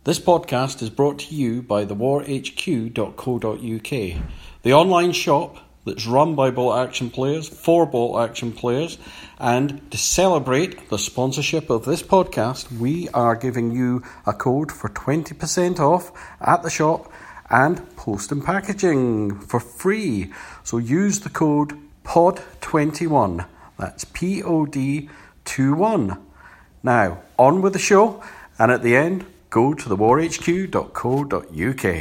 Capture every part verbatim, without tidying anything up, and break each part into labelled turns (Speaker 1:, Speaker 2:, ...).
Speaker 1: This podcast is brought to you by the war h q dot co dot u k, the online shop that's run by Bolt Action players, for Bolt Action players, and to celebrate the sponsorship of this podcast, we are giving you a code for twenty percent off at the shop and post and packaging for free. So use the code P O D twenty-one. That's P O D twenty-one. Now, on with the show, and at the end, go to the war h q dot co dot u k.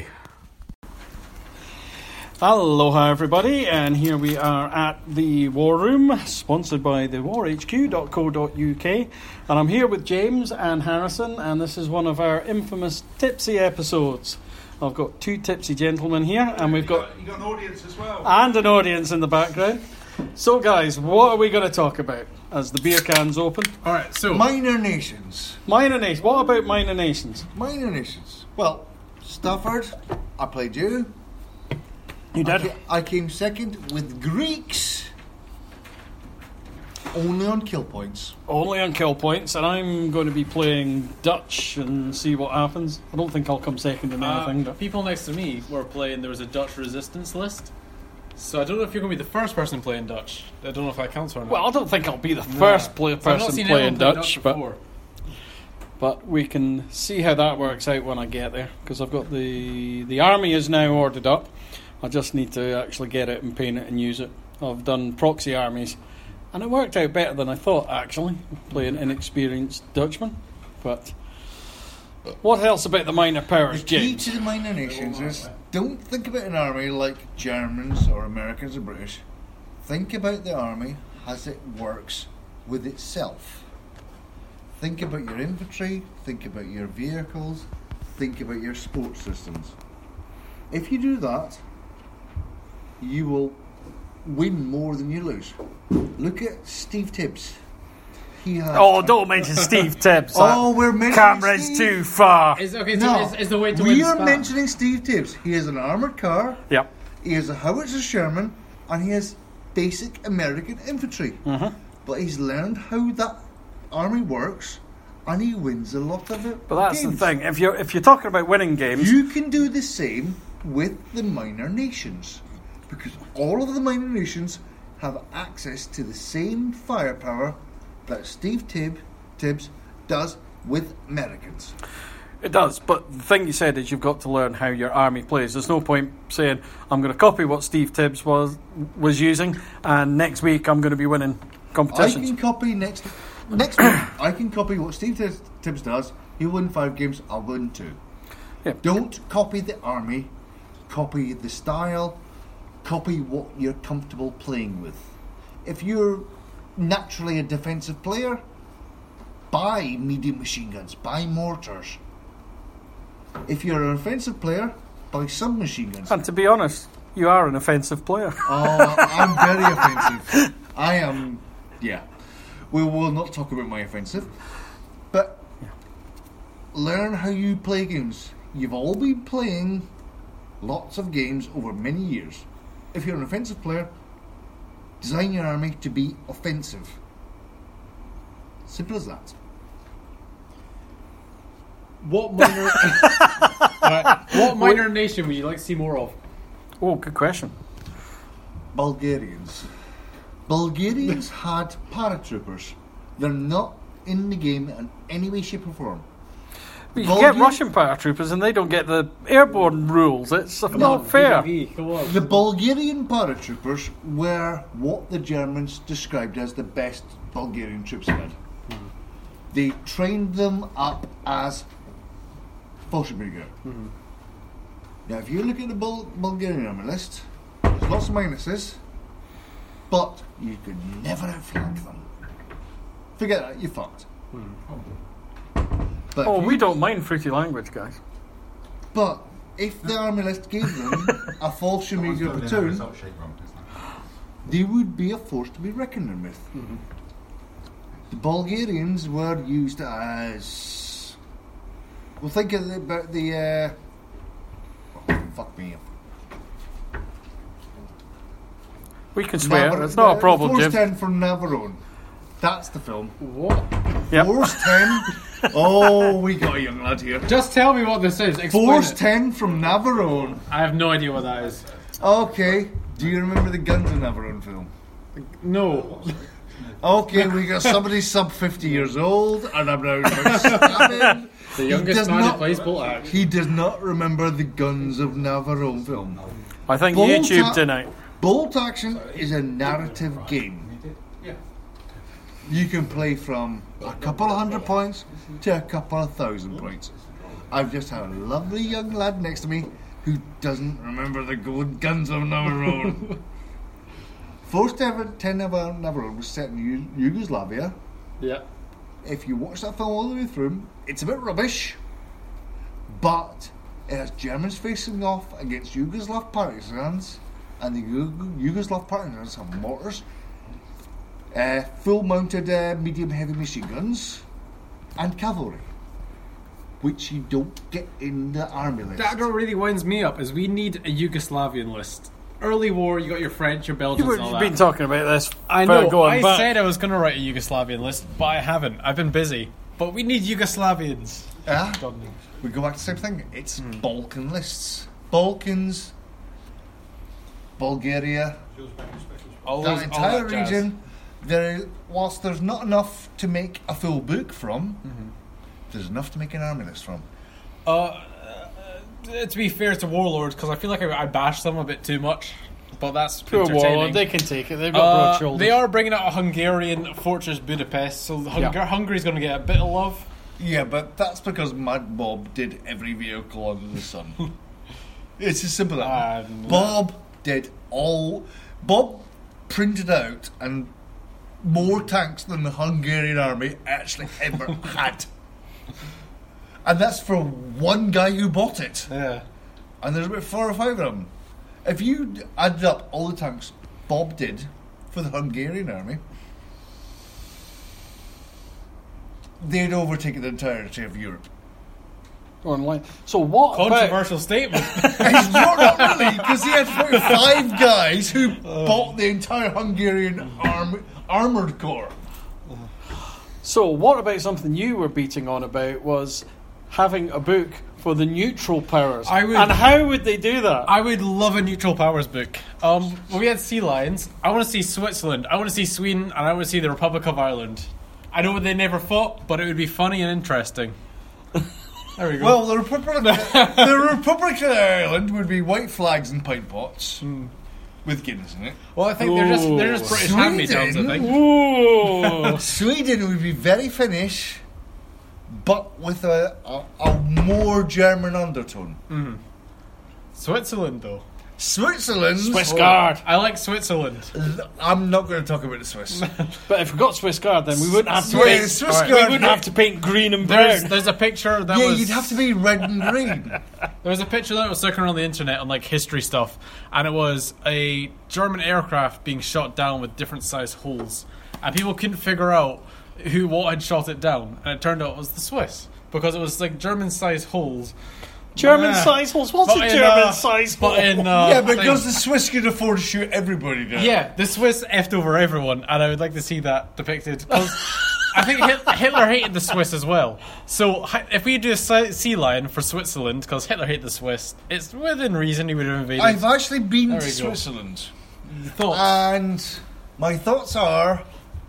Speaker 1: Aloha everybody, and here we are at the War Room, sponsored by the war h q dot co dot u k, and I'm here with James and Harrison, and this is one of our infamous tipsy episodes. I've got two tipsy gentlemen here, and we've got,
Speaker 2: got, you got an audience as well.
Speaker 1: And an audience in the background. So guys, what are we going to talk about as the beer cans open?
Speaker 2: Alright, so
Speaker 3: Minor Nations.
Speaker 1: Minor Nations. What about Minor Nations?
Speaker 3: Minor Nations. Well, Stafford, I played you.
Speaker 1: You
Speaker 3: I,
Speaker 1: did?
Speaker 3: ca- I came second with Greeks. Only on kill points.
Speaker 1: Only on kill points, and I'm going to be playing Dutch and see what happens. I don't think I'll come second in anything.
Speaker 4: Uh,
Speaker 1: But
Speaker 4: people next to me were playing, there was a Dutch resistance list. So I don't know if you're going to be the first person playing Dutch. I don't know if that counts or not.
Speaker 1: Well, I don't think I'll be the first play,
Speaker 4: So I've not
Speaker 1: person
Speaker 4: seen
Speaker 1: playing
Speaker 4: anyone play
Speaker 1: Dutch,
Speaker 4: Dutch
Speaker 1: but
Speaker 4: before.
Speaker 1: but we can see how that works out when I get there, because I've got the the army is now ordered up. I just need to actually get it and paint it and use it. I've done proxy armies, and it worked out better than I thought, actually, playing inexperienced Dutchmen. But what else about the minor powers,
Speaker 3: The key
Speaker 1: James?
Speaker 3: to the Minor Nations is don't think about an army like Germans or Americans or British. Think about the army as it works with itself. Think about your infantry, think about your vehicles, think about your support systems. If you do that, you will win more than you lose. Look at Steve Tibbs. He had
Speaker 1: Oh, don't mention Steve Tibbs.
Speaker 3: Oh, we're mentioning
Speaker 1: Camera's
Speaker 3: Steve.
Speaker 1: too far.
Speaker 4: Is, okay, so
Speaker 3: No,
Speaker 4: is, is the way to
Speaker 3: we
Speaker 4: win
Speaker 3: are
Speaker 4: spam.
Speaker 3: mentioning Steve Tibbs. He has an armoured car,
Speaker 1: Yep.
Speaker 3: he has a howitzer Sherman, and he has basic American infantry.
Speaker 1: Mhm.
Speaker 3: But he's learned how that army works, and he wins a lot of it.
Speaker 1: But that's
Speaker 3: games.
Speaker 1: the thing. If you're if you're talking about winning games,
Speaker 3: You can do the same with the minor nations, because all of the minor nations have access to the same firepower that Steve Tibb, Tibbs does with Americans.
Speaker 1: it does. But the thing you said is you've got to learn how your army plays. There's no point saying I'm going to copy what Steve Tibbs was was using, and next week I'm going to be winning
Speaker 3: I
Speaker 1: competitions.
Speaker 3: can copy next next week. I can copy what Steve Tibbs, Tibbs does. He'll win five games. I'll win two.
Speaker 1: Yeah.
Speaker 3: Don't copy the army. Copy the style. Copy what you're comfortable playing with. If you're naturally a defensive player, buy medium machine guns. Buy mortars. If you're an offensive player, buy submachine guns.
Speaker 1: And to be honest, you are an offensive player.
Speaker 3: Oh, I'm very offensive. I am, yeah. We will not talk about my offensive. But learn how you play games. You've all been playing lots of games over many years. If you're an offensive player, design your army to be offensive. Simple as that.
Speaker 4: What minor, Right, what minor nation would you like to see more of?
Speaker 1: Oh, good question.
Speaker 3: Bulgarians. Bulgarians had paratroopers. They're not in the game in any way, shape or form.
Speaker 1: But you
Speaker 3: Bulgar-
Speaker 1: get Russian paratroopers and they don't get the airborne rules. It's not fair.
Speaker 4: B B V, come on.
Speaker 3: The Bulgarian paratroopers were what the Germans described as the best Bulgarian troops had.
Speaker 1: Mm-hmm.
Speaker 3: They trained them up as Fallschirmjäger.
Speaker 1: Mm-hmm.
Speaker 3: Now, if you look at the Bul- Bulgarian army list, there's lots of minuses, but you could never outflank them. Forget that, you're fucked. But
Speaker 1: Oh,
Speaker 3: if
Speaker 1: we
Speaker 3: you-
Speaker 1: don't mind fruity language, guys.
Speaker 3: But if the army list gave them a Fallschirmjäger platoon, they would be a force to be reckoned with.
Speaker 1: Mm-hmm.
Speaker 3: The Bulgarians were used as. Well, think of the, about the. Uh, oh, fuck me.
Speaker 1: We can swear.
Speaker 3: Navar-
Speaker 1: It's not a
Speaker 3: the
Speaker 1: problem,
Speaker 3: Force
Speaker 1: Jim.
Speaker 3: ten from Navarone. That's the film.
Speaker 4: What?
Speaker 1: Yep.
Speaker 3: Force ten. Oh, we got a young lad here.
Speaker 4: Just tell me what this is. Explain
Speaker 3: Force
Speaker 4: it.
Speaker 3: ten from Navarone.
Speaker 4: I have no idea what that is.
Speaker 3: Okay. Do you remember the Guns of Navarone film?
Speaker 4: No.
Speaker 3: Okay, we got somebody sub fifty years old, and I'm now stabbing.
Speaker 4: The
Speaker 3: He
Speaker 4: youngest
Speaker 3: does
Speaker 4: man
Speaker 3: not-
Speaker 4: who plays Bolt Action.
Speaker 3: He does not remember the Guns of Navarone film.
Speaker 1: I think
Speaker 3: Bolt
Speaker 1: YouTube
Speaker 3: a-
Speaker 1: tonight.
Speaker 3: Bolt Action is a narrative game. You can play from a couple of hundred points to a couple of thousand points. I've just had a lovely young lad next to me who doesn't remember the gold Guns of Navarone. Force ten of Navarone was set in Yu- Yugoslavia.
Speaker 4: Yeah.
Speaker 3: If you watch that film all the way through, it's a bit rubbish, but it has Germans facing off against Yugoslav partisans, and the Yug- Yugoslav partisans have mortars, uh, full-mounted uh, medium-heavy machine guns, and cavalry, which you don't get in the army list.
Speaker 4: That what really winds me up is we need a Yugoslavian list. Early war, you got your French, your Belgians,
Speaker 1: You were,
Speaker 4: and all
Speaker 1: you've
Speaker 4: that.
Speaker 1: been talking about this.
Speaker 4: I
Speaker 1: for
Speaker 4: know.
Speaker 1: Going
Speaker 4: I
Speaker 1: back.
Speaker 4: said I was going to write a Yugoslavian list, but I haven't. I've been busy. But we need Yugoslavians.
Speaker 3: Yeah, we go back to the same thing. It's Balkan lists. Balkans, Bulgaria,
Speaker 4: Always,
Speaker 3: that
Speaker 4: all
Speaker 3: entire
Speaker 4: that jazz.
Speaker 3: region. There, whilst there's not enough to make a full book from, there's enough to make an army list from.
Speaker 4: Uh, uh, to be fair to Warlords, because I feel like I, I bash them a bit too much. But that's
Speaker 1: Poor
Speaker 4: entertaining.
Speaker 1: Warlord, they can take it. They've got
Speaker 4: Uh,
Speaker 1: broad shoulders.
Speaker 4: they are bringing out a Hungarian Fortress Budapest, so Hung-
Speaker 1: Yeah.
Speaker 4: Hungary's going to get a bit of love.
Speaker 3: Yeah, but that's because Mad Bob did every vehicle under the sun. It's as simple as that.
Speaker 4: Um,
Speaker 3: Bob did all. Bob printed out and more tanks than the Hungarian army actually ever had. And that's for one guy who bought it.
Speaker 4: Yeah.
Speaker 3: And there's about four or five of them. If you added up all the tanks Bob did for the Hungarian army, they'd overtake the entirety of Europe.
Speaker 1: Online. So what about...
Speaker 4: Controversial statement.
Speaker 3: It's not, not really, because he had about five guys who bought the entire Hungarian arm, armoured corps.
Speaker 1: So what about something you were beating on about was having a book for the neutral powers.
Speaker 4: I would-
Speaker 1: and how would they do that?
Speaker 4: I would love a neutral powers book. Um, when we had sea lions, I want to see Switzerland, I want to see Sweden, and I want to see the Republic of Ireland. I know they never fought, but it would be funny and interesting. There we go.
Speaker 3: Well, the Republic, the Republic of Ireland would be white flags and pint pots with Guinness in it.
Speaker 4: well, I think they're just they're just British
Speaker 3: Sweden?
Speaker 4: hand-me-downs. I think.
Speaker 1: Ooh.
Speaker 3: Sweden would be very Finnish, but with a, a, a more German undertone.
Speaker 4: Switzerland, though.
Speaker 3: Switzerland.
Speaker 1: Swiss Guard.
Speaker 4: I like Switzerland.
Speaker 3: I'm not going to talk about the Swiss.
Speaker 1: But if we got Swiss Guard, then we wouldn't have to
Speaker 3: Yeah,
Speaker 1: paint.
Speaker 3: Swiss
Speaker 4: Alright,
Speaker 3: Guard.
Speaker 1: We wouldn't have to paint green and
Speaker 4: There's,
Speaker 1: brown.
Speaker 4: there's a picture that
Speaker 3: yeah,
Speaker 4: was.
Speaker 3: you'd have to be red and green.
Speaker 4: There was a picture that was circling on the internet on like history stuff, and it was a German aircraft being shot down with different sized holes, and people couldn't figure out who what had shot it down, and it turned out it was the Swiss because it was like German sized holes.
Speaker 1: German
Speaker 4: Yeah.
Speaker 1: size holes. What's
Speaker 4: But
Speaker 1: a
Speaker 4: in,
Speaker 1: German
Speaker 4: uh,
Speaker 1: size hole?
Speaker 4: But in uh,
Speaker 3: yeah, because
Speaker 4: thing-
Speaker 3: the Swiss could afford to shoot everybody down.
Speaker 4: yeah, the Swiss effed over everyone, and I would like to see that depicted. 'Cause I think Hit- Hitler hated the Swiss as well. So hi- if we do a si- sea lion for Switzerland, because Hitler hated the Swiss, it's within reason he would have invaded.
Speaker 3: I've actually been
Speaker 4: There
Speaker 3: to
Speaker 4: we go.
Speaker 3: Switzerland.
Speaker 4: Thoughts?
Speaker 3: And my thoughts are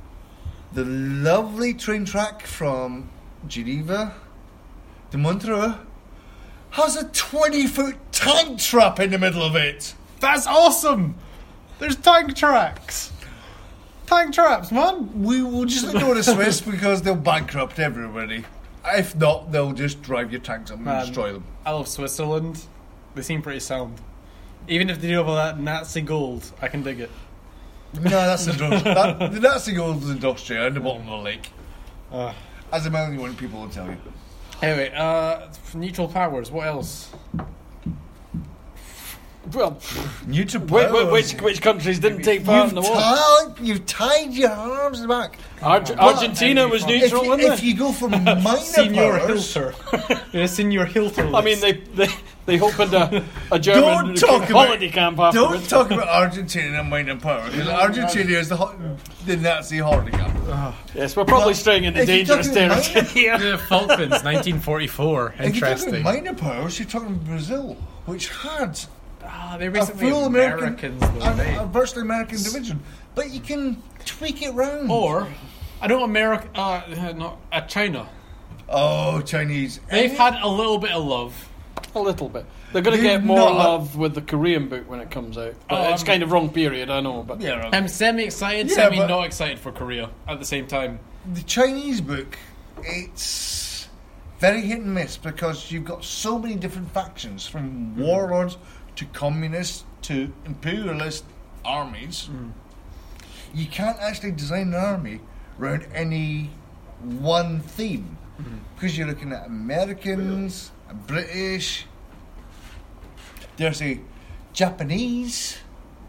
Speaker 3: the lovely train track from Geneva to Montreux has a twenty foot tank trap in the middle of it.
Speaker 4: That's awesome! There's tank tracks! Tank traps, man!
Speaker 3: We will just ignore the Swiss because they'll bankrupt everybody. If not, they'll just drive your tanks up and
Speaker 4: Man.
Speaker 3: destroy them.
Speaker 4: I love Switzerland. They seem pretty sound. Even if they do have all that Nazi gold, I can dig it.
Speaker 3: No, that's the that, the Nazi gold is Austria in the bottom of the lake.
Speaker 4: Uh,
Speaker 3: As a million one people will tell you.
Speaker 4: anyway, uh, neutral powers, what else?
Speaker 1: Well,
Speaker 3: Neutral
Speaker 1: which,
Speaker 3: powers.
Speaker 1: which which countries didn't take part
Speaker 3: You've,
Speaker 1: in the war?
Speaker 3: tied, you've tied your arms back.
Speaker 1: Arge- Argentina was
Speaker 3: If,
Speaker 1: neutral,
Speaker 3: you,
Speaker 1: wasn't
Speaker 3: if
Speaker 1: it?
Speaker 3: you go for minor
Speaker 4: Senior
Speaker 3: powers,
Speaker 4: Hilter. Yeah, Senior Hilter.
Speaker 1: I mean, they they, they opened a, a German
Speaker 3: don't talk
Speaker 1: holiday
Speaker 3: about
Speaker 1: camp
Speaker 3: don't
Speaker 1: afterwards.
Speaker 3: talk about Argentina and minor power because Argentina is the ho- the Nazi holiday camp.
Speaker 1: Yes, we're probably
Speaker 3: But
Speaker 1: straying into
Speaker 3: if you're
Speaker 1: dangerous
Speaker 3: talking about
Speaker 1: territory here.
Speaker 4: The Falklands, nineteen forty-four.
Speaker 3: If you're
Speaker 4: Interesting.
Speaker 3: talking minor powers, you're talking Brazil, which had
Speaker 4: Ah, they're
Speaker 3: a
Speaker 4: basically
Speaker 3: full
Speaker 4: Americans,
Speaker 3: American,
Speaker 4: though,
Speaker 3: a,
Speaker 4: right?
Speaker 3: a virtually American division, but you can tweak it round.
Speaker 4: Or, I know America, uh, not uh, China.
Speaker 3: oh, Chinese,
Speaker 4: They've had a little bit of love.
Speaker 1: A little bit. They're going to
Speaker 3: They're
Speaker 1: get more
Speaker 3: not-
Speaker 1: love with the Korean book when it comes out. But
Speaker 4: Oh,
Speaker 1: it's
Speaker 4: I'm-
Speaker 1: kind of wrong period, I know. But
Speaker 3: yeah. right.
Speaker 4: I'm semi-excited,
Speaker 3: Yeah,
Speaker 4: semi
Speaker 3: but-
Speaker 4: not excited for Korea at the same time.
Speaker 3: The Chinese book, it's very hit and miss because you've got so many different factions, from warlords to communists to imperialist armies. You can't actually design an army around any one theme because you're looking at Americans, British, dare I say, Japanese.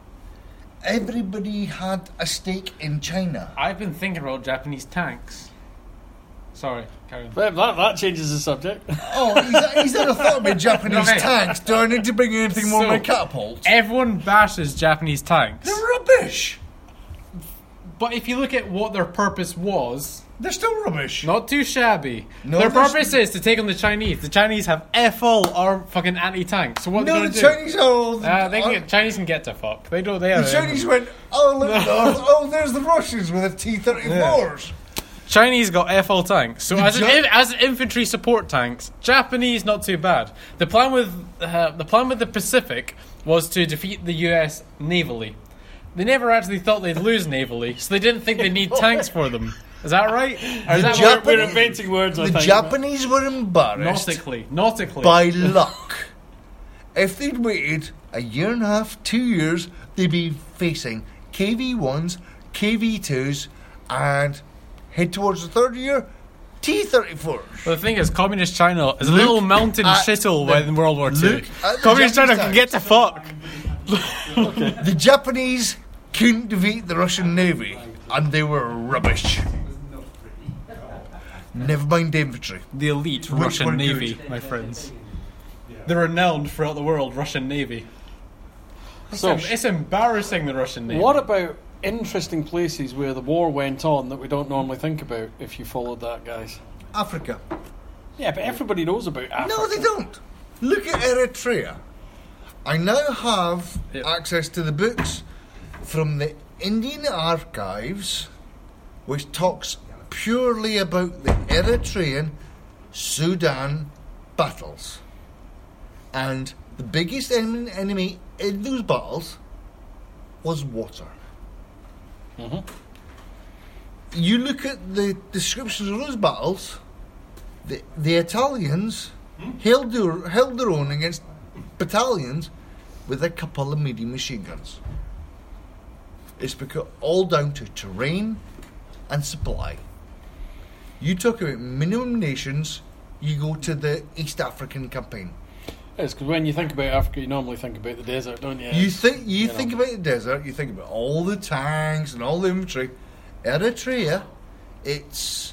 Speaker 3: Everybody had a stake in China.
Speaker 4: I've been thinking about Japanese tanks. Sorry, carry on.
Speaker 1: Well, that, that changes the subject.
Speaker 3: Oh, he's, he's never thought about Japanese
Speaker 4: Okay.
Speaker 3: tanks. Do I need to bring anything more
Speaker 4: So-
Speaker 3: than catapults?
Speaker 4: Everyone bashes Japanese tanks.
Speaker 3: They're rubbish.
Speaker 4: But if you look at what their purpose was,
Speaker 3: They're still rubbish.
Speaker 4: not too shabby.
Speaker 3: No,
Speaker 4: their
Speaker 3: there's-
Speaker 4: purpose is to take on the Chinese. The Chinese have F all our fucking anti-tank. So what are they
Speaker 3: no,
Speaker 4: going
Speaker 3: the
Speaker 4: to do?
Speaker 3: Chinese are all.
Speaker 4: Uh, they can
Speaker 3: are-
Speaker 4: get, Chinese can get to fuck. They don't. They
Speaker 3: the
Speaker 4: are.
Speaker 3: Chinese went, oh, look, north. Oh, there's the Russians with the T thirty-fours.
Speaker 4: Chinese got F all tanks. So
Speaker 3: The
Speaker 4: as, an,
Speaker 3: Ja-
Speaker 4: as infantry support tanks, Japanese not too bad. The plan with uh, the plan with the Pacific was to defeat the U S navally. They never actually thought they'd lose navally, so they didn't think they need tanks for them. Is that right? Or is
Speaker 3: The
Speaker 4: that
Speaker 3: Jap-
Speaker 1: We're inventing words, I
Speaker 3: The
Speaker 1: think.
Speaker 3: Japanese were embarrassed
Speaker 4: nautically? Nautically.
Speaker 3: by luck. If they'd waited a year and a half, two years, they'd be facing K V ones, K V twos, and head towards the third year, T thirty-fours.
Speaker 4: But the thing is, communist China is a
Speaker 3: Look
Speaker 4: little mountain
Speaker 3: at
Speaker 4: shittle
Speaker 3: the-
Speaker 4: in World War Two.
Speaker 3: look at the
Speaker 4: Communist China
Speaker 3: Japanese
Speaker 4: can get to fuck.
Speaker 3: The Japanese couldn't defeat the Russian Navy, and they were rubbish. Never mind the infantry.
Speaker 4: The elite
Speaker 3: Which
Speaker 4: Russian
Speaker 3: were
Speaker 4: Navy,
Speaker 3: good.
Speaker 4: my friends. The renowned throughout the world Russian Navy. It's,
Speaker 1: So-
Speaker 4: em- it's embarrassing, the Russian Navy.
Speaker 1: What about interesting places where the war went on that we don't normally think about if you followed that, guys?
Speaker 3: Africa.
Speaker 1: Yeah, but everybody knows about Africa.
Speaker 3: No, they don't. Look at Eritrea. I now have
Speaker 4: Yep.
Speaker 3: access to the books from the Indian Archives, which talks purely about the Eritrean Sudan battles. And the biggest en- enemy in those battles was water.
Speaker 1: Mhm.
Speaker 3: You look at the descriptions of those battles, the, the Italians held their, held their own against battalions with a couple of medium machine guns. It's because all down to terrain and supply. You talk about minimum nations, you go to the East African campaign.
Speaker 1: It's because when you think about Africa, you normally think about the desert, don't you?
Speaker 3: You think you,
Speaker 1: you
Speaker 3: think
Speaker 1: know.
Speaker 3: about the desert, you think about all the tanks and all the infantry. Eritrea, it's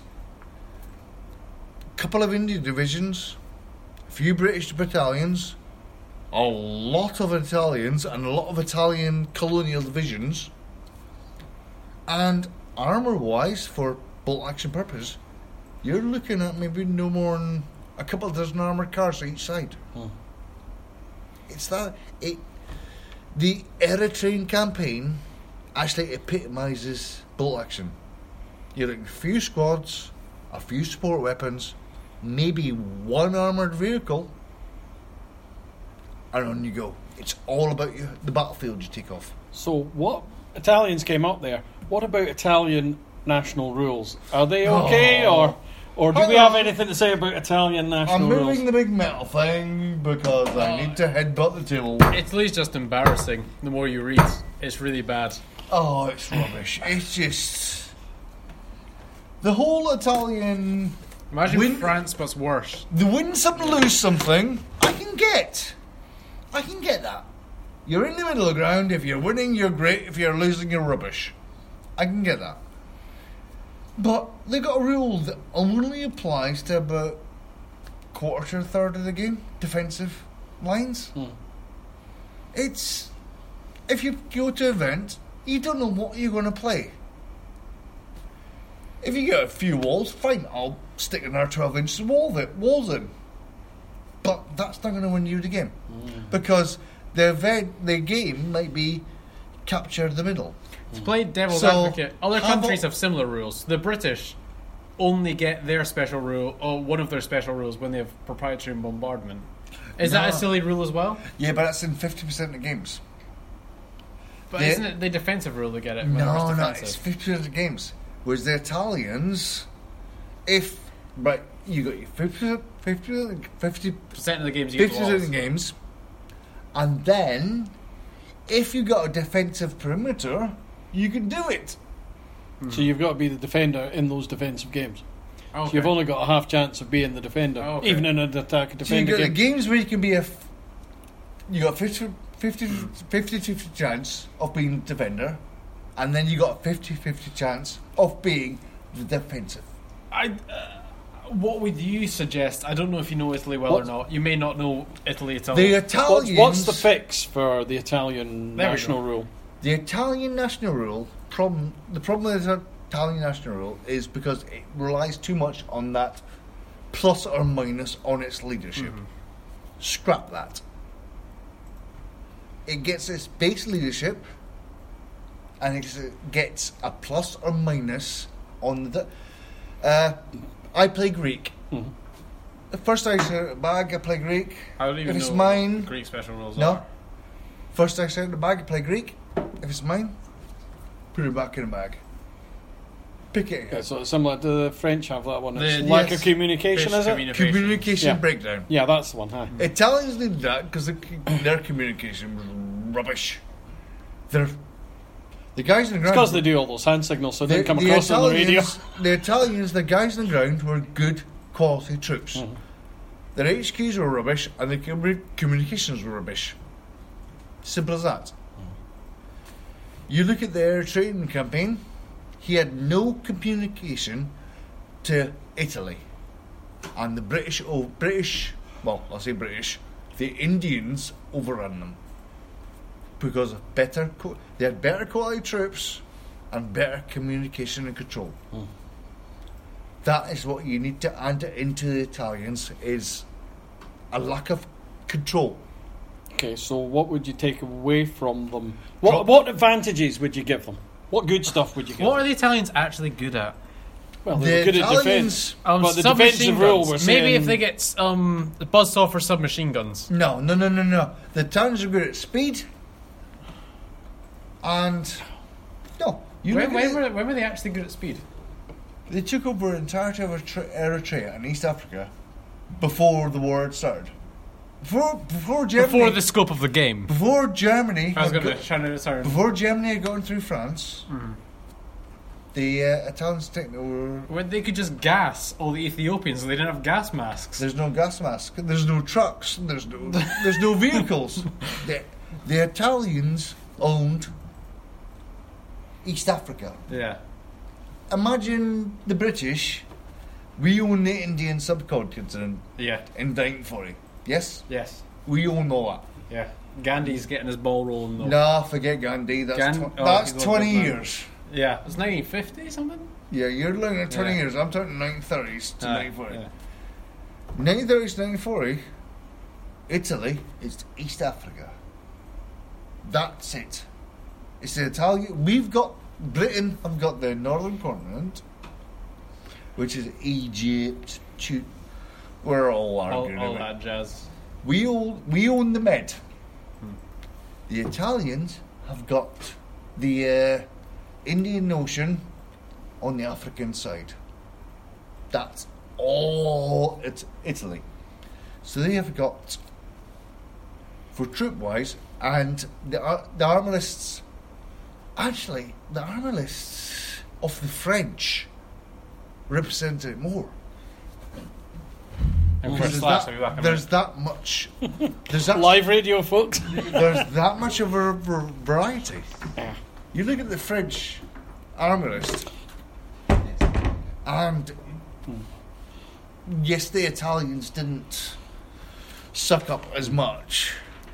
Speaker 3: a couple of Indian divisions, a few British battalions, a lot of Italians, and a lot of Italian colonial divisions. And armour-wise, for bolt action purpose, you're looking at maybe no more than a couple of dozen armoured cars each side.
Speaker 1: Hmm.
Speaker 3: It's that it. The Eritrean campaign actually epitomises bolt action. You're looking at a few squads, a few support weapons, maybe one armoured vehicle, and on you go. It's all about you, the battlefield you take off.
Speaker 1: So what Italians came up there? What about Italian national rules? Are they okay,
Speaker 3: Oh.
Speaker 1: or or do
Speaker 3: Hang
Speaker 1: we have
Speaker 3: on.
Speaker 1: anything to say about Italian national
Speaker 3: I'm moving
Speaker 1: rules?
Speaker 3: the big metal thing because I need to headbutt the table.
Speaker 4: Italy's just embarrassing. The more you read, it's really bad.
Speaker 3: Oh, it's rubbish. It's just the whole Italian.
Speaker 4: Imagine
Speaker 3: Win-
Speaker 4: France, but's worse.
Speaker 3: The win something, lose something. I can get. I can get that. You're in the middle of the ground. If you're winning, you're great. If you're losing, you're rubbish. I can get that. But they got a rule that only applies to about quarter to a third of the game. Defensive lines.
Speaker 1: Hmm.
Speaker 3: It's if you go to an event, you don't know what you're going to play. If you get a few walls, fine. I'll stick another twelve inches of wall that walls in. But that's not going to win you the game
Speaker 1: Mm.
Speaker 3: because the event, the game might be capture the middle.
Speaker 4: To play devil's
Speaker 3: So,
Speaker 4: advocate, other
Speaker 3: how
Speaker 4: countries
Speaker 3: about-
Speaker 4: have similar rules. The British only get their special rule, or one of their special rules, when they have proprietary bombardment. Is that a
Speaker 3: No.
Speaker 4: silly rule as well?
Speaker 3: Yeah, but that's in fifty percent of games.
Speaker 4: But
Speaker 3: Yeah.
Speaker 4: isn't it the defensive rule to get it? whenever
Speaker 3: No,
Speaker 4: it's
Speaker 3: no,
Speaker 4: defensive?
Speaker 3: it's fifty percent of games. Whereas the Italians, if right, you got your fifty, fifty, fifty,
Speaker 4: Percent of the games you get
Speaker 3: fifty percent of
Speaker 4: walls.
Speaker 3: the games, and then if you got a defensive perimeter, you can do it.
Speaker 1: So you've got to be the defender in those defensive games.
Speaker 4: Okay.
Speaker 1: So you've only got a half chance of being the defender,
Speaker 4: Oh, okay.
Speaker 1: even in an attack and
Speaker 3: So you
Speaker 1: defender
Speaker 3: got the
Speaker 1: game.
Speaker 3: games where you can be a, f- you got fifty, fifty, fifty, fifty chance of being defender, and then you got a fifty fifty chance of being the defensive.
Speaker 4: I, uh, what would you suggest? I don't know if you know Italy well
Speaker 3: What?
Speaker 4: or not. You may not know Italy at all.
Speaker 3: The
Speaker 1: What's,
Speaker 3: Italians,
Speaker 1: what's the fix for the Italian
Speaker 4: There we
Speaker 1: national
Speaker 4: go.
Speaker 1: rule?
Speaker 3: the Italian national rule problem? The problem with the Italian national rule is because it relies too much on that plus or minus on its leadership. Scrap that. It gets its base leadership, and it gets a plus or minus on the. Uh, I play Greek.
Speaker 1: Mhm.
Speaker 3: The first I set a bag, I play Greek.
Speaker 4: I don't even
Speaker 3: if it's
Speaker 4: know
Speaker 3: mine,
Speaker 4: what Greek special rules
Speaker 3: no.
Speaker 4: are.
Speaker 3: First I set the bag, I play Greek. If it's mine, put it back in the bag. Pick it
Speaker 1: Yeah,
Speaker 3: again.
Speaker 1: so it's similar to the French have that one. It's
Speaker 4: The-
Speaker 1: lack
Speaker 3: yes.
Speaker 1: of communication,
Speaker 4: Fish
Speaker 1: is it?
Speaker 4: communication.
Speaker 3: Communication
Speaker 1: Yeah.
Speaker 3: breakdown.
Speaker 1: Yeah, that's the one. Huh?
Speaker 3: Italians did that because their communication was rubbish. They're the guys on the
Speaker 1: It's
Speaker 3: ground.
Speaker 1: because they do all those hand signals, so it
Speaker 3: the,
Speaker 1: didn't come
Speaker 3: the
Speaker 1: across on the radio.
Speaker 3: Italians, the Italians, the guys on the ground were good quality troops.
Speaker 1: Mhm.
Speaker 3: Their H Qs were rubbish, and their commu- communications were rubbish. Simple as that. You look at their training campaign. He had no communication to Italy, and the British, oh British, well I'll say British, the Indians overran them because of better, co- they had better quality troops and better communication and control.
Speaker 1: Mm.
Speaker 3: That is what you need to add into the Italians is a lack of control.
Speaker 1: Okay, so what would you take away from them? What
Speaker 3: Pro-
Speaker 1: what advantages would you give them? What good stuff would you give
Speaker 4: What are
Speaker 1: them?
Speaker 4: the Italians actually good at?
Speaker 1: Well,
Speaker 3: The
Speaker 1: they're good at defence.
Speaker 3: Italians,
Speaker 4: Um,
Speaker 1: But the
Speaker 4: submachine
Speaker 1: defensive rule
Speaker 4: guns.
Speaker 1: we're
Speaker 4: Maybe
Speaker 1: saying-
Speaker 4: if they get um, buzzsaw for submachine guns.
Speaker 3: no, no, no, no, no. The Italians are good at speed, and no, you
Speaker 4: When,
Speaker 3: look
Speaker 4: when,
Speaker 3: at
Speaker 4: were,
Speaker 3: it,
Speaker 4: when were they actually good at speed?
Speaker 3: they took over the entirety of Eritrea Eritrea and East Africa before the war had started. Before, before Germany,
Speaker 4: Before the scope of the game.
Speaker 3: before Germany,
Speaker 4: I was
Speaker 3: had
Speaker 4: going to
Speaker 3: go-
Speaker 4: try to sorry.
Speaker 3: before Germany had gone through France,
Speaker 4: Mm-hmm.
Speaker 3: the uh, Italians taken over.
Speaker 4: When they could just gas all the Ethiopians, so they didn't have gas masks.
Speaker 3: There's no gas mask. There's no trucks. There's no. There's no vehicles. the, the Italians owned East Africa.
Speaker 4: Yeah.
Speaker 3: Imagine the British. We own the Indian subcontinent
Speaker 4: Yeah.
Speaker 3: in nineteen forty. Yes,
Speaker 4: Yes.
Speaker 3: we all know that.
Speaker 4: Yeah. Gandhi's getting his ball rolling though.
Speaker 3: Nah, forget Gandhi. That's
Speaker 4: Gan-
Speaker 3: tw-
Speaker 4: oh,
Speaker 3: that's
Speaker 4: he's one
Speaker 3: twenty
Speaker 4: big man.
Speaker 3: years.
Speaker 4: Yeah. It's nineteen fifty something?
Speaker 3: Yeah, you're looking at twenty
Speaker 4: Yeah.
Speaker 3: years. I'm talking nineteen thirties to
Speaker 4: Uh,
Speaker 3: nineteen forty.
Speaker 4: yeah.
Speaker 3: nineteen thirties to nineteen forty, Italy is East Africa. That's it. It's the Italian. We've got Britain. Have got the northern continent, which is Egypt. Tu- We're all
Speaker 4: All,
Speaker 3: arguing
Speaker 4: all
Speaker 3: about.
Speaker 4: that jazz.
Speaker 3: We own we own the Med. The Italians have got the uh, Indian Ocean on the African side. That's all it's Italy. So they have got, for troop wise, and the ar- the armour lists. Actually, the armour lists of the French represent it more.
Speaker 4: And
Speaker 3: Because
Speaker 4: Chris
Speaker 3: there's
Speaker 4: Slash will be back
Speaker 3: that,
Speaker 4: in
Speaker 3: there's that much. There's that
Speaker 1: Live radio, folks.
Speaker 3: There's that much of a v- variety.
Speaker 1: Yeah.
Speaker 3: You look at the French army list, and yes, the Italians didn't suck up as much,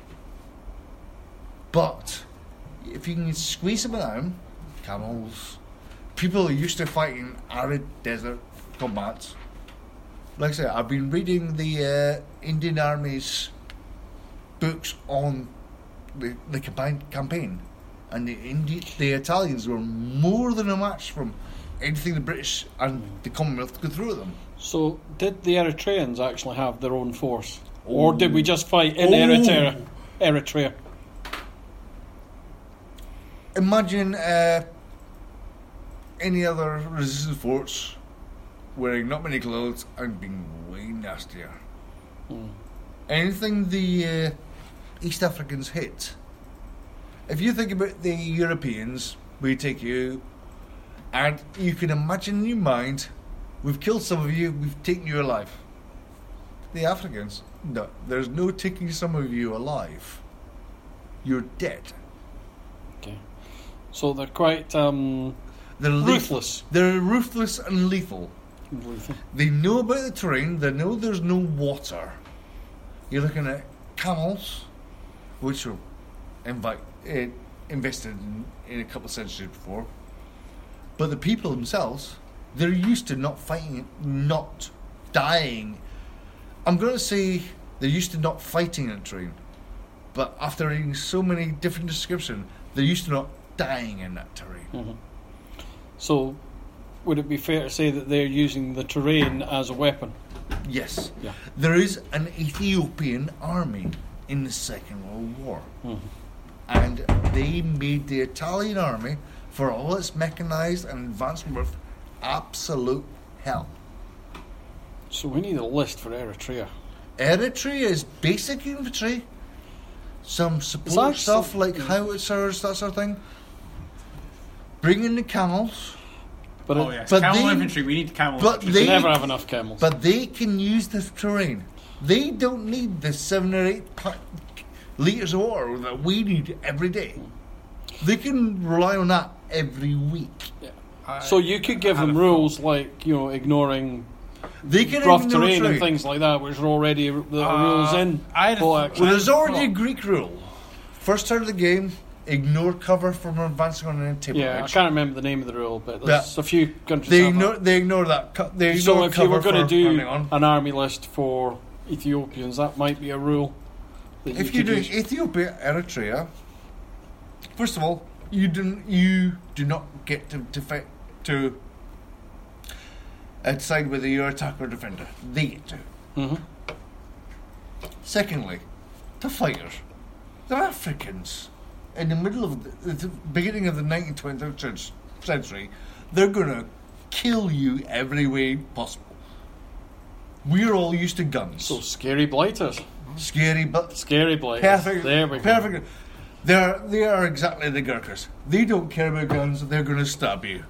Speaker 3: but if you can squeeze them down, camels, people are used to fighting arid desert combats. Like I said, I've been reading the uh, Indian Army's books on the, the campaign, campaign, and the Indi- the Italians were more than a match from anything the British and the Commonwealth could throw at them.
Speaker 1: So, did the Eritreans actually have their own force? Or did we just fight in
Speaker 3: Oh.
Speaker 1: Eritrea? Eritrea?
Speaker 3: Imagine uh, any other resistance force wearing not many clothes and being way nastier.
Speaker 1: Mm.
Speaker 3: Anything the uh, East Africans hit. If you think about the Europeans, we take you, and you can imagine in your mind, we've killed some of you, we've taken you alive. The Africans, no, there's no taking some of you alive. You're dead.
Speaker 1: Okay. So they're quite um,
Speaker 3: They're lethal.
Speaker 1: ruthless.
Speaker 3: They're ruthless and lethal.
Speaker 1: Lethal.
Speaker 3: They know about the terrain. They know there's no water. You're looking at camels, which were invi- uh, invested in, in a couple of centuries before. But the people themselves, they're used to not fighting, not dying. I'm going to say they're used to not fighting in terrain. But after reading so many different descriptions, they're used to not dying in that terrain.
Speaker 1: Mm-hmm. So, would it be fair to say that they're using the terrain as a weapon?
Speaker 3: Yes.
Speaker 1: Yeah.
Speaker 3: There is an Ethiopian army in the Second World War.
Speaker 1: Mm-hmm.
Speaker 3: And they made the Italian army, for all its mechanized and advanced worth, absolute hell.
Speaker 1: So we need a list for Eritrea.
Speaker 3: Eritrea is basic infantry, some
Speaker 1: Is
Speaker 3: support
Speaker 1: that
Speaker 3: stuff
Speaker 1: some-
Speaker 3: like howitzers, that sort of thing. Bring in the camels,
Speaker 1: But
Speaker 4: Oh
Speaker 1: it,
Speaker 4: yes,
Speaker 3: but
Speaker 4: camel
Speaker 3: they-
Speaker 4: infantry. We need camel
Speaker 3: but
Speaker 4: infantry.
Speaker 1: we
Speaker 3: they-
Speaker 1: never have enough camels.
Speaker 3: but they can use the terrain. They don't need the seven or eight pa- litres of water that we need every day. They can rely on that every week.
Speaker 4: I-
Speaker 1: so you could give
Speaker 4: I had
Speaker 1: them
Speaker 4: a-
Speaker 1: rules like, you know, ignoring
Speaker 3: They can
Speaker 1: rough
Speaker 3: ignore
Speaker 1: terrain and
Speaker 3: terrain.
Speaker 1: things like that, which are already r- the
Speaker 4: Uh,
Speaker 1: rules in.
Speaker 4: I had a-
Speaker 1: Bolt action.
Speaker 3: Well, there's already a
Speaker 4: Cool.
Speaker 3: Greek rule. First turn of the game, ignore cover from advancing on an table
Speaker 1: Yeah, I
Speaker 3: edge.
Speaker 1: can't remember the name of the rule, but there's
Speaker 3: Yeah.
Speaker 1: a few countries
Speaker 3: They
Speaker 1: have
Speaker 3: ignore,
Speaker 1: that.
Speaker 3: they ignore that. co- They
Speaker 1: So
Speaker 3: ignore
Speaker 1: if you were
Speaker 3: cover
Speaker 1: going to
Speaker 3: for
Speaker 1: do
Speaker 3: running on.
Speaker 1: an army list for Ethiopians, that might be a rule. That
Speaker 3: If
Speaker 1: you
Speaker 3: you're
Speaker 1: could
Speaker 3: doing
Speaker 1: use.
Speaker 3: Ethiopia, Eritrea, first of all, you do you do not get to to, fi- to uh, decide whether you're attacker or defender. They get to.
Speaker 1: Mhm.
Speaker 3: Secondly, the fighters, they're Africans. In the middle of the, the beginning of the nineteenth, twentieth century, they're going to kill you every way possible. We're all used to guns.
Speaker 1: So scary blighters,
Speaker 3: Scary, but
Speaker 1: scary blighters.
Speaker 3: perfect.
Speaker 1: There we go.
Speaker 3: Perfect. They're they are exactly the Gurkhas. They don't care about guns. They're going to stab you.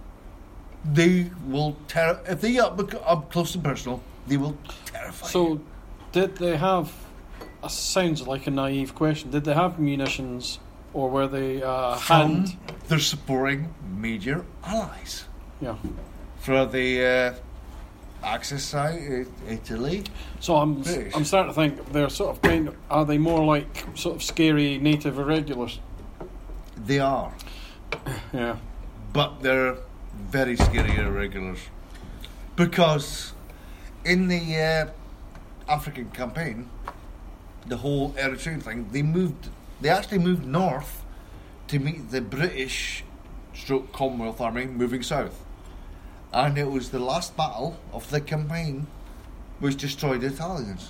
Speaker 3: They will ter- if they up up close and personal. They will terrify you.
Speaker 1: So, did they have? Uh, sounds like a naive question. Did they have munitions, or were they uh,
Speaker 3: From
Speaker 1: hand?
Speaker 3: they're supporting major allies.
Speaker 1: Yeah.
Speaker 3: For the uh, Axis side, uh, Italy.
Speaker 1: So I'm
Speaker 3: British.
Speaker 1: I'm starting to think they're sort of kind of, are they more like sort of scary native irregulars?
Speaker 3: They are,
Speaker 1: Yeah.
Speaker 3: but they're very scary irregulars because in the uh, African campaign, the whole Eritrean thing, they moved. They actually moved north to meet the British stroke Commonwealth Army moving south. And it was the last battle of the campaign which destroyed the Italians.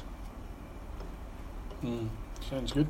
Speaker 1: Mm, sounds good.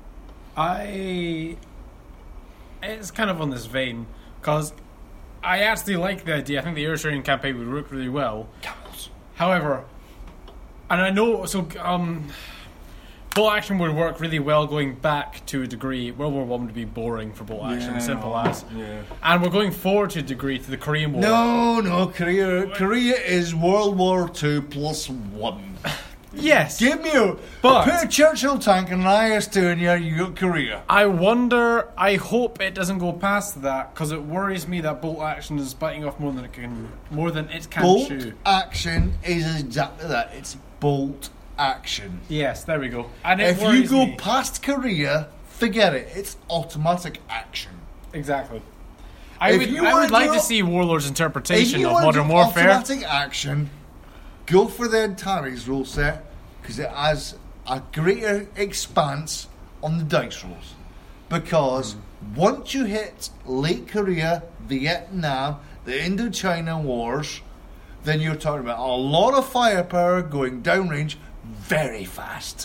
Speaker 4: I. It's kind of on this vein because I actually like the idea. I think the Eritrean campaign would work really well.
Speaker 3: Camels.
Speaker 4: However, and I know so um, bolt action would work really well going back to a degree. World War One would be boring for bolt action, as simple as.
Speaker 3: Yeah.
Speaker 4: And we're going forward to a degree to the Korean War.
Speaker 3: No, no, Korea. Korea is World War Two plus one.
Speaker 4: Yes.
Speaker 3: Give me a
Speaker 4: But-
Speaker 3: put a Churchill tank and an I S two in here. You got Korea.
Speaker 4: I wonder, I hope it doesn't go past that, because it worries me that bolt action is biting off more than it can, more than it can
Speaker 3: Bolt
Speaker 4: chew.
Speaker 3: action is exactly that. It's bolt action.
Speaker 4: Yes, there we go. And it
Speaker 3: If you
Speaker 4: worries
Speaker 3: go
Speaker 4: me.
Speaker 3: past Korea, forget it. It's automatic action.
Speaker 4: Exactly. I
Speaker 3: If
Speaker 4: would,
Speaker 3: you
Speaker 4: I
Speaker 3: wanna
Speaker 4: would like
Speaker 3: do-
Speaker 4: to see Warlord's
Speaker 3: If
Speaker 4: interpretation
Speaker 3: you
Speaker 4: of
Speaker 3: want
Speaker 4: Modern
Speaker 3: to do
Speaker 4: Warfare.
Speaker 3: automatic action, go for the Antares rule set because it has a greater expanse on the dice rolls. Because
Speaker 4: Hmm.
Speaker 3: once you hit late Korea, Vietnam, the Indochina wars, then you're talking about a lot of firepower going downrange very fast.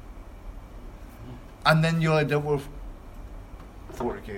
Speaker 3: And then you'll end up with forty K.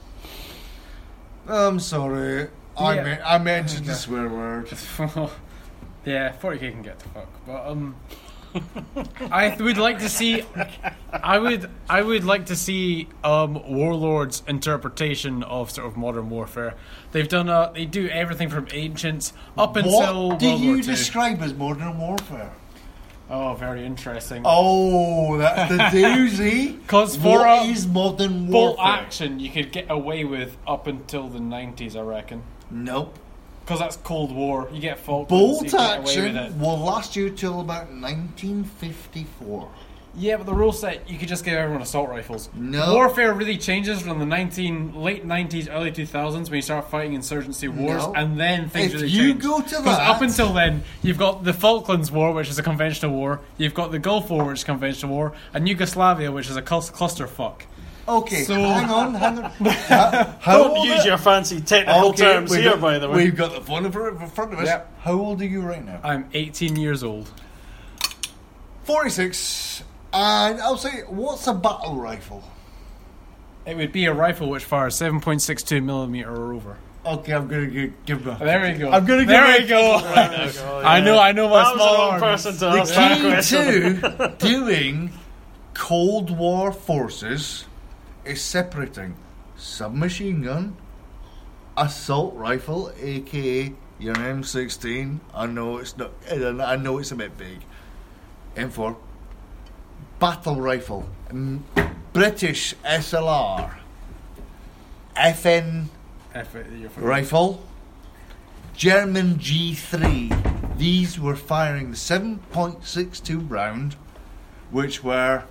Speaker 3: I'm sorry. I,
Speaker 4: Yeah.
Speaker 3: me- I mentioned the
Speaker 4: Okay.
Speaker 3: swear word.
Speaker 4: Yeah, forty K can get the fuck. But um I would like to see I would I would like to see um Warlord's interpretation of sort of Modern Warfare. They've done a they do everything from Ancients up until
Speaker 3: What do
Speaker 4: World War
Speaker 3: you
Speaker 4: Two.
Speaker 3: describe as modern warfare?
Speaker 4: Oh, very interesting.
Speaker 3: Oh, that's the doozy.
Speaker 4: 'Cause for
Speaker 3: What
Speaker 4: a
Speaker 3: is modern
Speaker 4: Bolt
Speaker 3: warfare?
Speaker 4: action you could get away with up until the nineties, I reckon.
Speaker 3: Nope.
Speaker 4: Because that's Cold War. You get Falklands,
Speaker 3: Bolt
Speaker 4: you get away with
Speaker 3: action
Speaker 4: it.
Speaker 3: will last you till about nineteen fifty-four.
Speaker 4: Yeah, but the rule set, you could just give everyone assault rifles.
Speaker 3: No.
Speaker 4: Warfare really changes from the nineteen late nineties, early two thousands when you start fighting insurgency wars,
Speaker 3: No.
Speaker 4: and then things
Speaker 3: If
Speaker 4: really
Speaker 3: you
Speaker 4: change.
Speaker 3: go to
Speaker 4: Because
Speaker 3: that-
Speaker 4: up until then, you've got the Falklands War, which is a conventional war. You've got the Gulf War, which is a conventional war, and Yugoslavia, which is a clus- clusterfuck.
Speaker 3: Okay,
Speaker 4: So-
Speaker 3: hang on, hang on. How, how
Speaker 1: Don't
Speaker 3: old
Speaker 1: use
Speaker 3: are-
Speaker 1: your fancy technical
Speaker 3: Okay,
Speaker 1: terms
Speaker 3: we've
Speaker 1: here,
Speaker 3: got-
Speaker 1: by the way.
Speaker 3: We've got the phone in front in front of us.
Speaker 4: Yep.
Speaker 3: How old are you right now?
Speaker 4: I'm eighteen years old.
Speaker 3: forty-six. And I'll say, what's a battle rifle?
Speaker 4: It would be a rifle which fires seven point six two millimeter or over.
Speaker 3: Okay, I'm gonna give, give them.
Speaker 4: There we go.
Speaker 3: I'm gonna
Speaker 4: there
Speaker 3: give
Speaker 4: we
Speaker 3: it-
Speaker 4: go.
Speaker 1: Oh,
Speaker 4: I know, I know my
Speaker 1: That was
Speaker 4: small
Speaker 1: the wrong
Speaker 4: arms.
Speaker 1: person to
Speaker 3: The
Speaker 1: ask that
Speaker 3: key
Speaker 1: question.
Speaker 3: to doing Cold War forces is separating submachine gun, assault rifle, aka your M sixteen. I know it's not. I know it's a bit big. M four. Battle rifle, M- British S L R, F N
Speaker 4: F it, you're fine.
Speaker 3: rifle, German G three. These were firing the seven point six two round, which were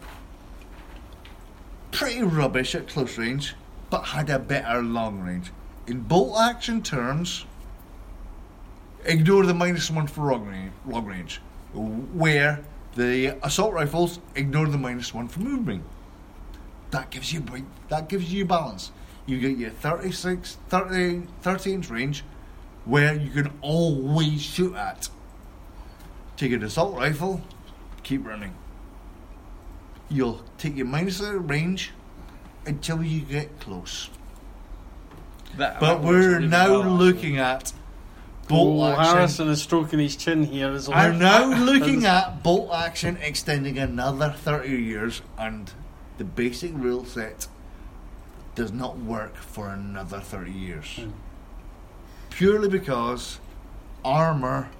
Speaker 3: pretty rubbish at close range, but had a better long range. In bolt action terms, ignore the minus one for long range, long range where the assault rifles ignore the minus one for moving. That gives you that gives you balance. You get your thirty-six, thirty, thirty inch range where you can always shoot at. Take an assault rifle, keep running. You'll take your minus out of range until you get close.
Speaker 4: That-
Speaker 3: But
Speaker 4: that works
Speaker 3: we're
Speaker 4: really
Speaker 3: now
Speaker 4: well, actually.
Speaker 3: looking at bolt
Speaker 1: Oh,
Speaker 3: action.
Speaker 1: Harrison is stroking his chin here as well.
Speaker 3: We're now looking at bolt action extending another thirty years, and the basic rule set does not work for another thirty years.
Speaker 1: Hmm.
Speaker 3: Purely because armour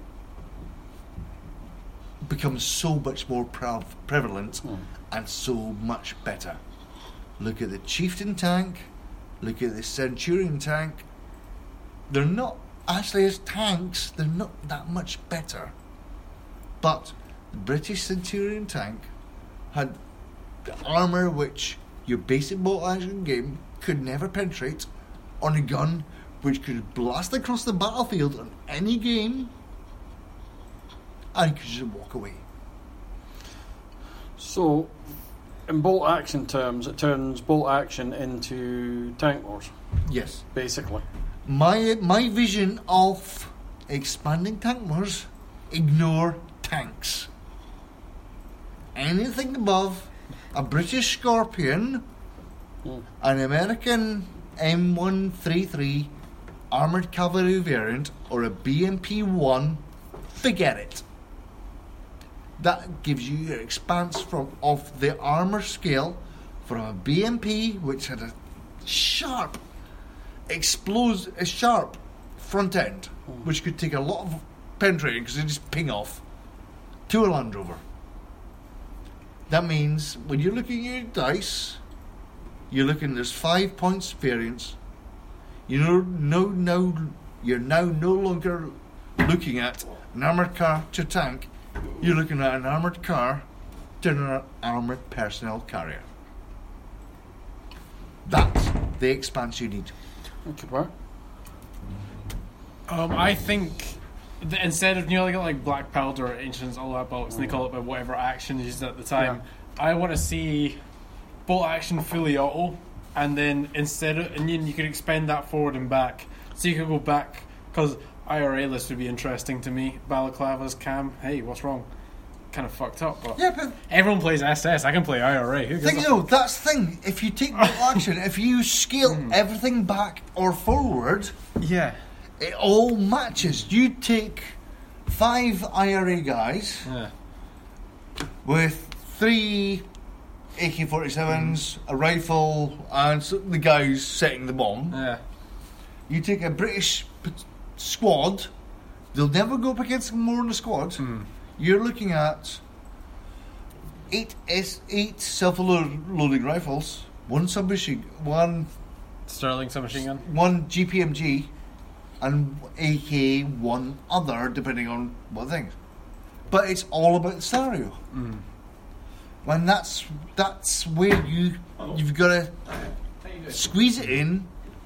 Speaker 3: becomes so much more pre- prevalent
Speaker 1: Hmm.
Speaker 3: and so much better. Look at the Chieftain tank, look at the Centurion tank. They're not actually as tanks, they're not that much better. But the British Centurion tank had the armour which your basic bolt action game could never penetrate, on a gun which could blast across the battlefield on any game, and you could just walk away.
Speaker 1: So, in bolt action terms, it turns bolt action into tank wars,
Speaker 3: Yes.
Speaker 1: basically.
Speaker 3: My my vision of expanding tank wars, ignore tanks. Anything above a British Scorpion,
Speaker 1: Hmm.
Speaker 3: an American M one thirty-three armoured cavalry variant, or a B M P one, forget it. That gives you your expanse from of the armour scale from a B M P, which had a sharp explodes a sharp front end, which could take a lot of penetrating because they just ping off, to a Land Rover. That means when you're looking at your dice, you're looking. There's five points variance. You know, no, no, you're now no longer looking at an armored car to tank. You're looking at an armored car to an armored personnel carrier. That's the expanse you need.
Speaker 1: That could work.
Speaker 4: Um, I think that instead of, you know, like, like Black Powder or Ancients, all that bollocks, and they call it by whatever action is used at the time, yeah. I want to see bolt action fully auto, and then instead of, and then you could expand that forward and back. So you could go back, because I R A list would be interesting to me. Balaclavas, Cam, hey, what's wrong? Kind of fucked up, but,
Speaker 3: yeah, but
Speaker 4: everyone plays S S. I can play I R A. Who
Speaker 3: thing, no, that's the thing. If you take bolt action, if you scale mm. everything back or forward,
Speaker 4: yeah,
Speaker 3: it all matches. You take five I R A guys
Speaker 4: yeah.
Speaker 3: with three A K forty-sevens, mm. a rifle, and the guys setting the bomb.
Speaker 4: Yeah.
Speaker 3: You take a British p- squad. They'll never go up against more than a squad.
Speaker 4: Mm.
Speaker 3: You're looking at eight S eight self-loading rifles, one submachine, one
Speaker 4: Sterling submachine gun,
Speaker 3: one G P M G, and A K one other, depending on what things. But it's all about the scenario.
Speaker 4: Mm.
Speaker 3: When that's that's where you you've got to squeeze it in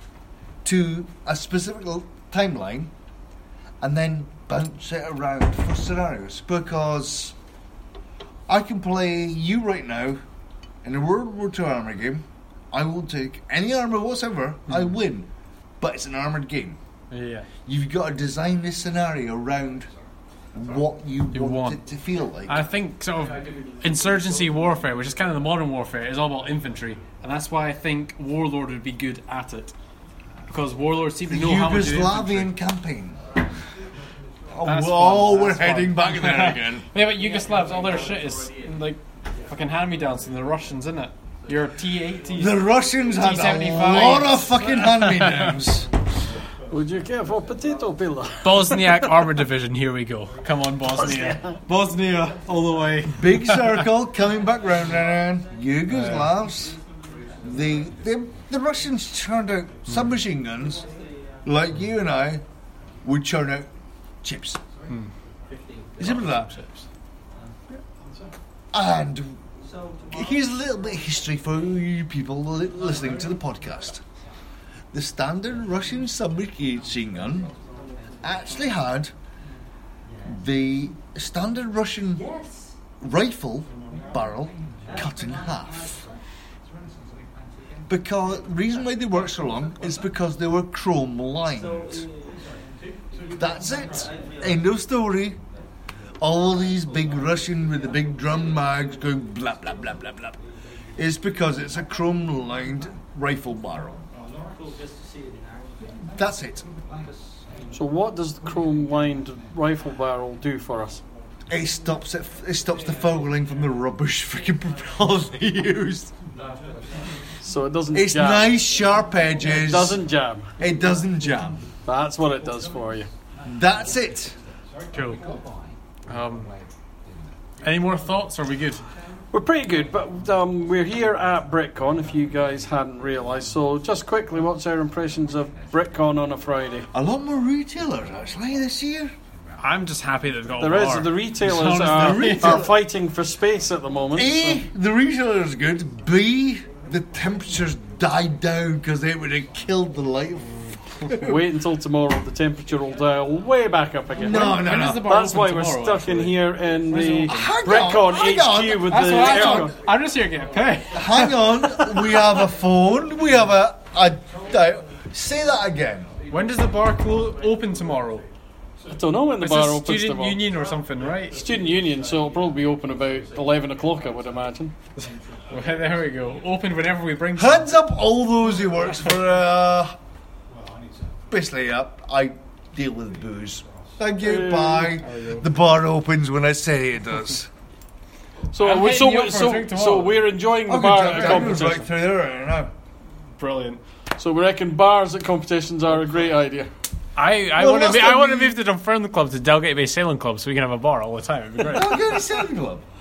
Speaker 3: to a specific timeline, and then bounce it around for scenarios. Because I can play you right now in a World War Two armour game. I will take any armour whatsoever. Mm. I win, but it's an armoured game.
Speaker 4: Yeah,
Speaker 3: you've got to design this scenario around what you,
Speaker 4: you
Speaker 3: want,
Speaker 4: want
Speaker 3: it to feel like.
Speaker 4: I think sort of insurgency warfare, which is kind of the modern warfare, is all about infantry, and that's why I think Warlord would be good at it, because Warlords seem to know how to do infantry.
Speaker 3: Yugoslavian campaign. Oh,
Speaker 4: That's
Speaker 3: whoa,
Speaker 4: fun.
Speaker 3: we're
Speaker 4: That's
Speaker 3: heading
Speaker 4: fun.
Speaker 3: back there again.
Speaker 4: Yeah, but Yugoslavs, all their shit is like fucking hand-me-downs from the Russians, isn't it? Your T eighty.
Speaker 3: The Russians had a lot of fucking hand-me-downs.
Speaker 1: Would you care for potato peeler?
Speaker 4: Bosniak Armour Division, here we go. Come on, Bosnia. Bosnia, all the way.
Speaker 3: Big circle, coming back round and round. Yugoslavs. The, the, the Russians churned out submachine guns like you and I would churn out chips.
Speaker 4: Hmm.
Speaker 3: Simple as that. And here's a little bit of history for you people li- listening to the podcast. The standard Russian submachine gun actually had the standard Russian rifle barrel cut in half. Because the reason why they worked so long is because they were chrome lined. That's it. End of story. All these big Russian with the big drum mags going blah blah blah blah blah is because it's a chrome lined rifle barrel. That's it.
Speaker 1: So what does the chrome lined rifle barrel do for us?
Speaker 3: It stops it. It stops the fouling from the rubbish freaking propellers they used.
Speaker 1: So it doesn't.
Speaker 3: It's
Speaker 1: jam.
Speaker 3: nice sharp edges.
Speaker 1: It doesn't jam.
Speaker 3: It doesn't jam.
Speaker 1: That's what it does for you.
Speaker 3: That's it.
Speaker 4: Cool. Um, any more thoughts? Or are we good?
Speaker 1: We're pretty good, but um, we're here at BritCon, if you guys hadn't realised. So just quickly, what's our impressions of BritCon on a Friday?
Speaker 3: A lot more retailers actually this year.
Speaker 4: I'm just happy they've got
Speaker 1: There
Speaker 4: a
Speaker 1: is.
Speaker 4: bar.
Speaker 1: The retailers
Speaker 3: The
Speaker 1: are,
Speaker 3: retail-
Speaker 1: are fighting for space at the moment.
Speaker 3: A,
Speaker 1: so-
Speaker 3: the retailer's good. B, the temperatures died down because they would have killed the light.
Speaker 1: Wait until tomorrow, the temperature will dial way back up again.
Speaker 3: No, no,
Speaker 4: When
Speaker 3: no.
Speaker 4: is the bar
Speaker 1: That's
Speaker 4: open
Speaker 1: why we're
Speaker 4: tomorrow,
Speaker 1: stuck
Speaker 4: actually?
Speaker 1: in here in
Speaker 4: Where's it
Speaker 1: the
Speaker 4: open?
Speaker 3: Hang
Speaker 1: BritCon
Speaker 3: on, hang on.
Speaker 1: H Q with
Speaker 4: That's
Speaker 1: the
Speaker 4: what I'm
Speaker 1: aircon.
Speaker 4: on. I'm just here getting paid.
Speaker 3: Hang on, we have a phone. We have a. a, a say that again.
Speaker 4: When does the bar clo- open tomorrow?
Speaker 1: I don't know when the
Speaker 4: It's
Speaker 1: bar
Speaker 4: a
Speaker 1: opens
Speaker 4: student
Speaker 1: tomorrow.
Speaker 4: union or something, right?
Speaker 1: Student union, so it'll probably be open about eleven o'clock, I would imagine.
Speaker 4: Well, there we go. Open whenever we bring some.
Speaker 3: Hands up, all those who works for. Uh, basically, uh, I deal with booze. Thank you.
Speaker 1: Uh,
Speaker 3: Bye. The bar opens when I say it does.
Speaker 1: So,
Speaker 4: I'm
Speaker 1: we,
Speaker 4: hitting
Speaker 1: so,
Speaker 4: you up
Speaker 1: we-
Speaker 4: for a
Speaker 1: so,
Speaker 4: drink
Speaker 1: so
Speaker 4: tomorrow.
Speaker 1: we're enjoying the
Speaker 3: Oh,
Speaker 1: bar
Speaker 3: good
Speaker 1: at
Speaker 3: job,
Speaker 1: the
Speaker 3: Dan. It was
Speaker 1: competition.
Speaker 3: right through there right now.
Speaker 4: Brilliant.
Speaker 1: So we reckon bars at competitions are a great idea.
Speaker 4: I, I
Speaker 3: Well,
Speaker 4: want to
Speaker 3: last
Speaker 4: be, I
Speaker 3: time
Speaker 4: want to
Speaker 3: we-
Speaker 4: move the Dunfermline Club to Delgate Bay Sailing Club so we can have a bar all the time. It'd be great.
Speaker 3: I'll get a sailing club.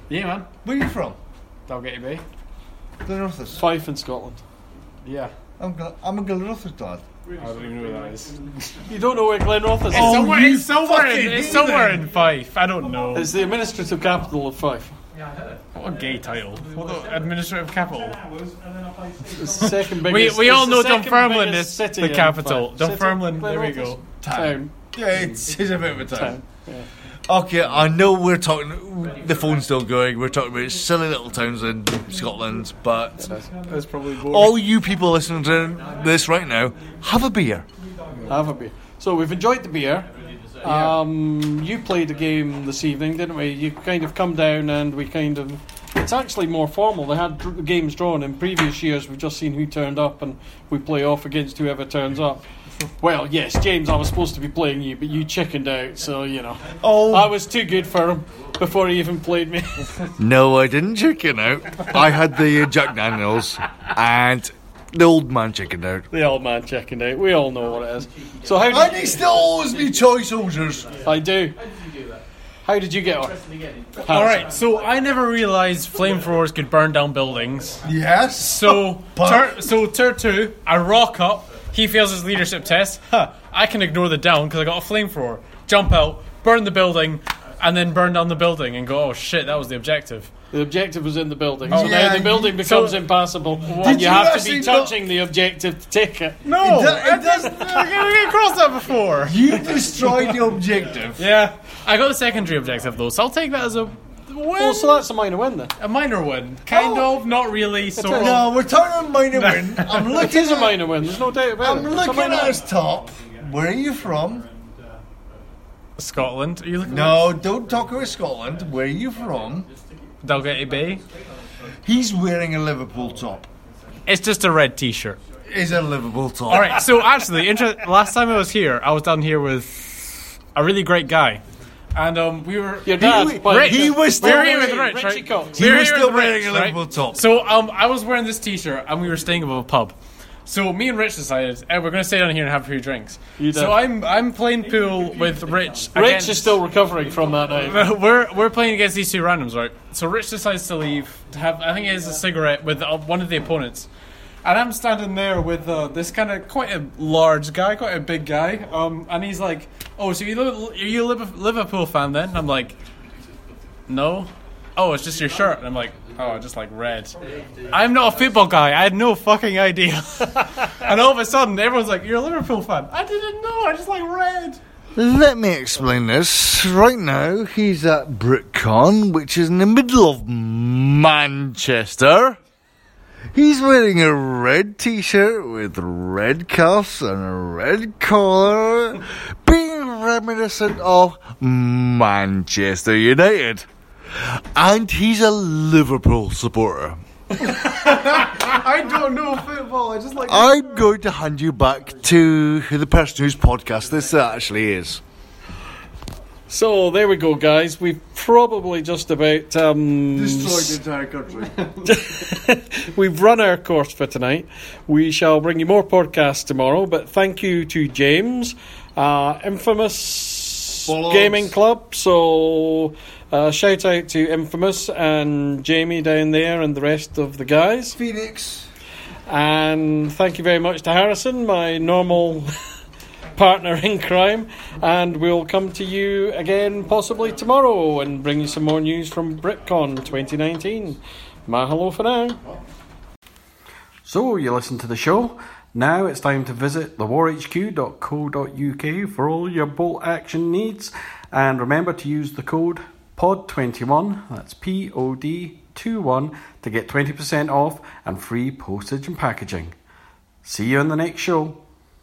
Speaker 4: Yeah, man.
Speaker 3: Where are you from?
Speaker 4: Dalgety Bay.
Speaker 3: Glenrothes.
Speaker 1: Fife in Scotland.
Speaker 4: Yeah.
Speaker 3: I'm, Glen- I'm a Glenrothes dad.
Speaker 4: I don't even know where that is.
Speaker 1: You don't know where Glenrothes is?
Speaker 4: It's
Speaker 3: Oh,
Speaker 4: somewhere,
Speaker 3: you
Speaker 4: it's somewhere, in,
Speaker 3: fucking
Speaker 4: it's somewhere
Speaker 3: heathen.
Speaker 4: in Fife. I don't know.
Speaker 1: It's the administrative capital of Fife.
Speaker 4: What a gay title. What the administrative capital.
Speaker 1: It's the second
Speaker 4: We,
Speaker 1: biggest.
Speaker 4: we
Speaker 1: it's
Speaker 4: all
Speaker 1: the
Speaker 4: know
Speaker 1: second
Speaker 4: Dunfermline
Speaker 1: biggest
Speaker 4: is
Speaker 1: city
Speaker 4: the
Speaker 1: in
Speaker 4: capital.
Speaker 1: Fife.
Speaker 4: Dunfermline,
Speaker 1: City?
Speaker 4: there we
Speaker 1: Glenrothes?
Speaker 4: go.
Speaker 1: Town.
Speaker 3: Yeah, it's, it's a bit of a town.
Speaker 1: Town. Yeah.
Speaker 3: Okay, I know we're talking. The phone's still going. We're talking about silly little towns in Scotland, but
Speaker 4: That's probably boring.
Speaker 3: all you people listening to this right now, have a beer.
Speaker 1: Have a beer. So we've enjoyed the beer. Um, you played a game this evening, didn't we? You kind of come down and we kind of. It's actually more formal. They had dr- games drawn in previous years. We've just seen who turned up and we play off against whoever turns up. Well, yes, James, I was supposed to be playing you, but you chickened out, so, you know.
Speaker 3: Oh,
Speaker 1: I was too good for him before he even played me.
Speaker 3: no, I didn't chicken out. I had the uh, Jack Daniels, and the old man chickened out.
Speaker 1: The old man chickened out. We all know what it is. So how
Speaker 3: And
Speaker 1: did
Speaker 3: he still owes me toy soldiers.
Speaker 1: I do? How did you get on?
Speaker 4: Alright, so I never realised flamethrowers could burn down buildings.
Speaker 3: Yes.
Speaker 4: So,
Speaker 3: But-
Speaker 4: tur- so turn two, I rock up. He fails his leadership test. Huh, I can ignore the down because I got a flamethrower. Jump out, burn the building, and then burn down the building and go, oh shit, that was the objective.
Speaker 1: The objective was in the building.
Speaker 4: Oh,
Speaker 1: so
Speaker 3: yeah,
Speaker 1: now the building
Speaker 4: you-
Speaker 1: becomes
Speaker 4: so-
Speaker 1: impassable.
Speaker 3: Did
Speaker 1: And you
Speaker 3: you
Speaker 1: have to
Speaker 3: actually
Speaker 1: be
Speaker 3: not-
Speaker 1: touching the objective to take it.
Speaker 4: No!
Speaker 3: It do- it does-
Speaker 4: We came across that before.
Speaker 3: You destroyed the objective.
Speaker 4: Yeah. I got the secondary objective though, so I'll take that as a win.
Speaker 1: Well, so that's a minor win then.
Speaker 4: A minor win. Kind
Speaker 3: Oh.
Speaker 4: of, not really, sort of.
Speaker 3: No, we're talking about minor win. I'm
Speaker 1: It
Speaker 3: looking
Speaker 1: is a
Speaker 3: at,
Speaker 1: minor win, there's no doubt about
Speaker 3: I'm
Speaker 1: it. It's a
Speaker 3: looking
Speaker 1: minor
Speaker 3: at
Speaker 1: win.
Speaker 3: his top. Where are you from?
Speaker 4: Scotland. Are you looking
Speaker 3: No, don't talk about Scotland. Where are you from?
Speaker 4: at Dalgety Bay?
Speaker 3: He's wearing a Liverpool top.
Speaker 4: It's just a red t-shirt.
Speaker 3: Is a Liverpool top.
Speaker 4: All right. So actually, inter- last time I was here, I was down here with a really great guy, and um, we were.
Speaker 1: Your dad,
Speaker 3: He-
Speaker 1: but-
Speaker 4: Rich.
Speaker 3: he was
Speaker 4: we
Speaker 3: still
Speaker 4: were here with
Speaker 3: wearing-
Speaker 4: Rich,
Speaker 1: Richie
Speaker 4: right?
Speaker 1: Cox.
Speaker 3: He
Speaker 4: We were
Speaker 3: was
Speaker 4: here
Speaker 3: still
Speaker 4: with
Speaker 3: wearing
Speaker 4: Rich,
Speaker 3: a
Speaker 4: right?
Speaker 3: Liverpool top.
Speaker 4: So um, I was wearing this t-shirt, and we were staying above a pub. So me and Rich decided, hey, we're going to stay down here and have a few drinks.
Speaker 1: You did.
Speaker 4: So I'm I'm playing pool with Rich.
Speaker 1: Rich
Speaker 4: against-
Speaker 1: is still recovering from that night.
Speaker 4: we're we're playing against these two randoms, right? So Rich decides to leave to have, I think he has a cigarette with uh, one of the opponents, and I'm standing there with uh, this kind of quite a large guy, quite a big guy, um, and he's like, "Oh, so you li- are you a Liv- Liverpool fan then?" I'm like, "No." Oh, it's just your shirt. And I'm like, oh, I just like red. I'm not a football guy. I had no fucking idea. And all of a sudden, everyone's like, you're a Liverpool fan. I didn't know. I just like red.
Speaker 3: Let me explain this. Right now, he's at BritCon, which is in the middle of Manchester. He's wearing a red t-shirt with red cuffs and a red collar, being reminiscent of Manchester United. And he's a Liverpool supporter.
Speaker 4: I don't know football. I just like.
Speaker 3: I'm going to hand you back to the person whose podcast this actually is.
Speaker 1: So there we go, guys. We've probably just about um,
Speaker 3: the entire country.
Speaker 1: we've run our course for tonight. We shall bring you more podcasts tomorrow. But thank you to James, uh, Infamous
Speaker 3: Bollocks.
Speaker 1: Gaming Club. So uh, shout out to Infamous and Jamie down there and the rest of the guys.
Speaker 3: Phoenix.
Speaker 1: And thank you very much to Harrison, my normal partner in crime, and we'll come to you again possibly tomorrow and bring you some more news from BritCon twenty nineteen. Mahalo for now. So you listen to the show. Now it's time to visit the war h q dot co dot u k for all your bolt action needs, and remember to use the code P O D twenty-one, that's P O D twenty-one, to get twenty percent off and free postage and packaging. See you in the next show.